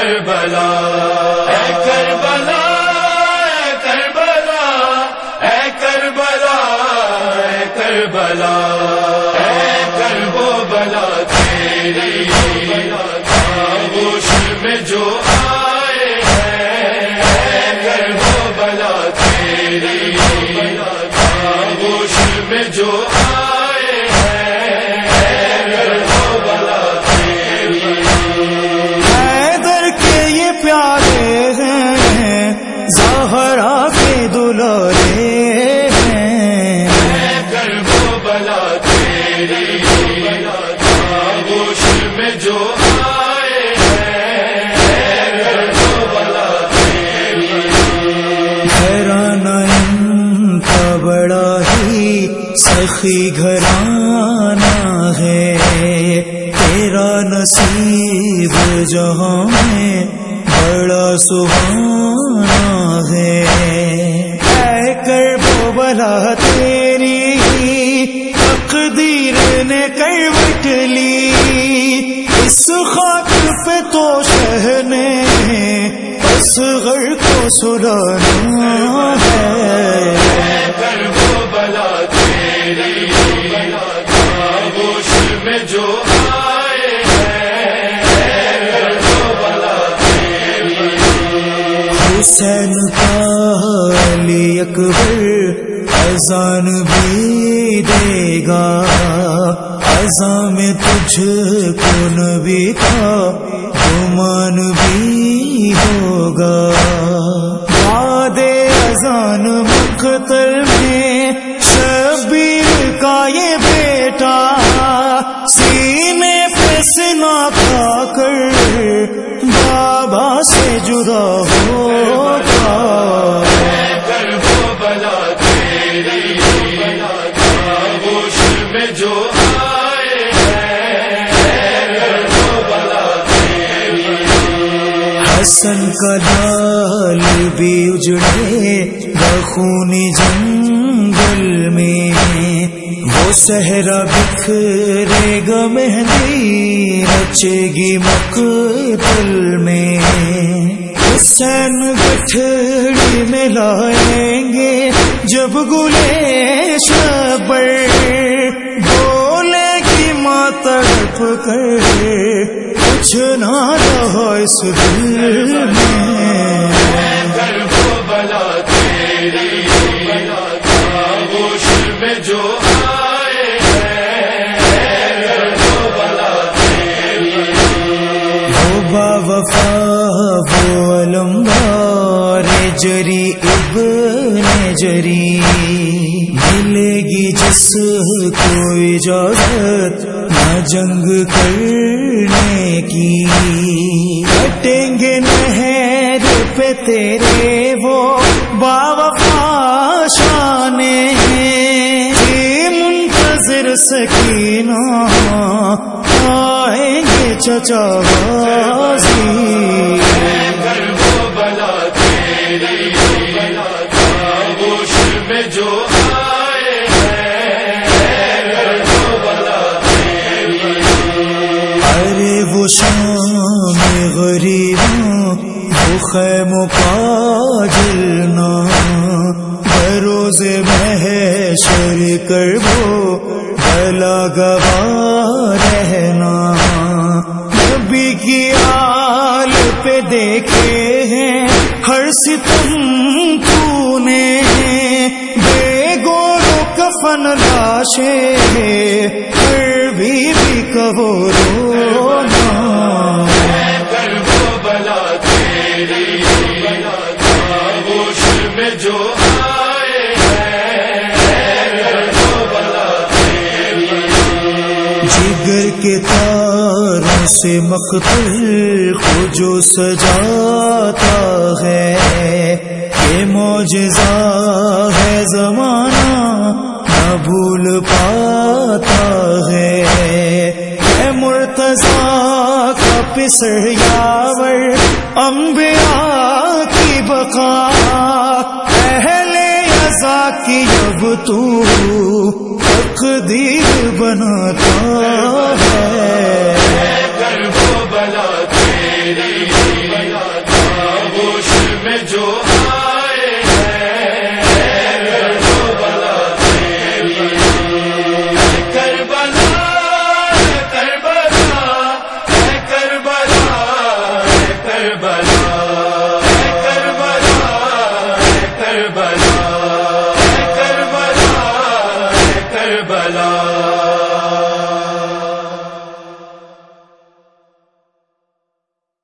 کربلا اے کربلا اے کربلا اے کربلا اے کربلا اے کرب و بلا تیری آغوش میں جو آئے ہیں اے کرب و بلا تیری آغوش میں جو آئے ہیں اے کرب و بلا تیری حیدر کے یہ پیارے ہیں زہرا کے دلارے ہیں اے کرب و بلا تیری آغوش میں جو آئے ہیں اے کرب و بلا تیری گھرانہ ان کا بڑا ہی سخی گھرانہ ہے، تیرا نصیب جہاں میں بڑا سہانا ہے۔ اے کرب و بلا تیری تقدیر نے کروٹ لی، اس خاک پہ تو شہ نے اصغر کو سلانا ہے۔ کرب و بلا تیری آغوش میں جو آئے ہیں کرب و بلا تیری حسین کا علی اکبر اذان بھی دے گا، اذان میں تجھ کو نبی کا گمان بھی ہوگا۔ بعد اذان مقتل میں شبیر کا یہ بیٹا سینے پہ سینہ کھا کر بابا سے جدا ہوگا۔ کرب و بلا تیری آغوش میں جو آئے ہیں کرب و بلا تیری حسن کا لال بھی اجڑے بخونی جنگل میں، وہ صحرا بکھرے گا مہندی رچے گی مقتل میں۔ حسین گٹھڑی میں لائیں گے جب گلے شبر، بولے گی ماں تڑپ کر کچھ نہ رہا اس دل میں۔ کرب و بلا تیری آغوش میں جو آئے ہیں کرب و بلا تیری وہ با وفا وہ علمدار جری ابن جری، ملے گی جس کو اجازت نہ جنگ کرنے کی، کٹیں گے نہر پہ تیرے وہ باوفا شانے، منتظر سکینہ آئیں گے چچا غازی۔ کرب و بلا تیری آغوش میں جو آئے ہیں کرب و بلا تیری ارے وہ شام غریباں وہ خیموں کا جلنا، بروز محشر کربو بلا گواہ رہنا۔ نبی کی آل پہ دیکھے ہیں ہر ستم تو نے، بے گور و کفن لاشیں ہر بیوی کا وہ رونا۔ کرب و بلا تیری آغوش میں جو آئے ہیں کرب و بلا تیری جگر کے تاروں سے مقتل کو جو سجاتا ہے، یہ معجزہ ہے زمانہ نہ بھول پاتا ہے۔ اے مرتضیٰ کا پسر یاور انبیاء کی بقا، اہل یزا کی اب تو تقدیر بناتا ہے۔